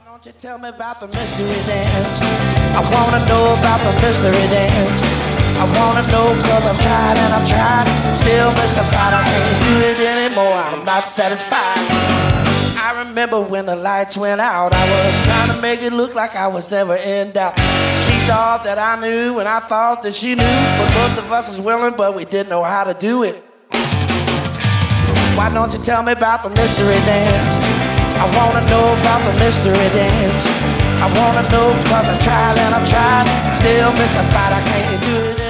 Don't you tell me about the mystery dance? I wanna know about the mystery dance. I wanna know cause I've tried and I've tried. Still mystified, I can't do it anymore. I'm not satisfied. I remember when the lights went out. I was trying to make it look like I was never in doubt. She thought that I knew and I thought that she knew. But both of us was willing, but we didn't know how to do it. Why don't you tell me about the mystery dance? I wanna know about the mystery dance. I wanna know cause I tried and I tried. Still mystified, I can't do it.